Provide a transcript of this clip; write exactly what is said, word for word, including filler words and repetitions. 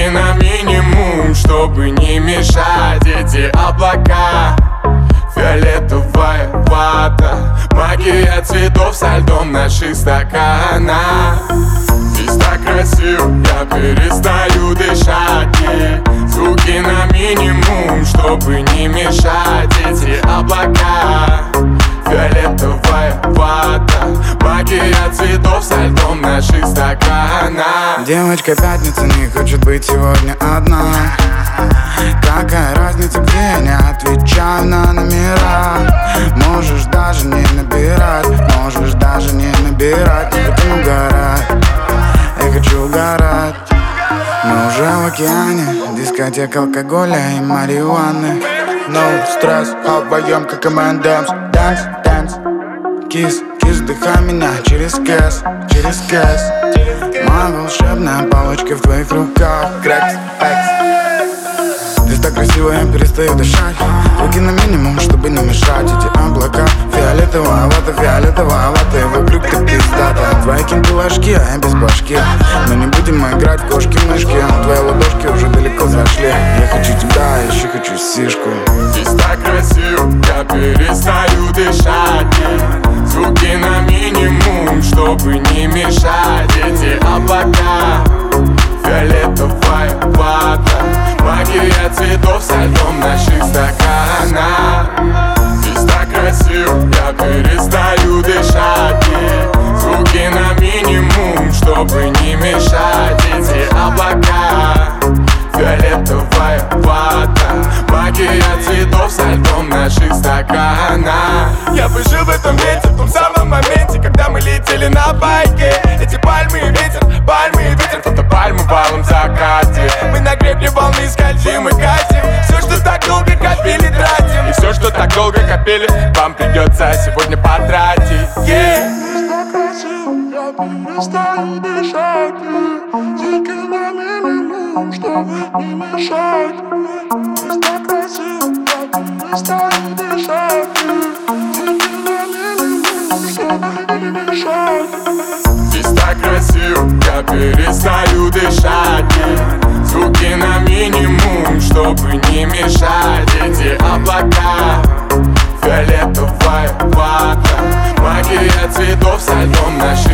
Звуки на минимум, чтобы не мешать эти облака. Фиолетовая вата, магия цветов со льдом наших стаканах. Здесь так красиво, я перестаю дышать. И звуки на минимум, чтобы не мешать эти облака. Фиолетовая вата, магия цветов со льдом наших стаканах. Девочка пятница не хочет быть сегодня одна. Какая разница, где я не отвечаю на номера. Можешь даже не набирать, можешь даже не набирать. Не будем угорать, я хочу угорать. Мы уже в океане, дискотека алкоголя и марихуаны. No стресс, а вдвоем как эм энд эмс. Dance, dance, кис, кис, вдыхай меня через кэс, через кэс. Моя волшебная палочка в твоих руках. Крэкс, пэкс. Здесь так красиво, я перестаю дышать. Руки на минимум, чтобы не мешать. Эти облака, фиолетовая вата, фиолетовая вата. И вокруг ты пиздата. Твои кенты ложки, а я без башки. Мы не будем играть в кошки-мышки. Твои ладошки уже далеко зашли. Я хочу тебя, еще хочу сишку. Здесь так красиво, я перестаю дышать. И звуки на минимум, чтобы не мешать эти облака. Фиолетовая вата, магия цветов со льдом наших стаканах. Здесь так красиво, я перестаю дышать. И звуки на минимум, чтобы не мешать эти облака. Фиолетовая вата, магия цветов со льдом наших стаканах. Я бы жил в этом месте, в том самом моменте, когда мы летели на байке. Эти пальмы и ветер, пальмы и ветер, кто-то пальмы в алом закате. Мы на гребне волны скользим и катим. Все, что так долго копили, тратим. И все, что так долго копили, вам придется сегодня потратить. Yeah. Я перестаю дышать. Звуки на минимум, чтобы не мешать. Здесь так красиво, я перестаю дышать. Звуки на минимум, чтобы не мешать. Здесь так красиво, я перестаю дышать. И звуки на минимум, чтобы не мешать эти облака. Фиолетовая вата, магия цветов со льдом наших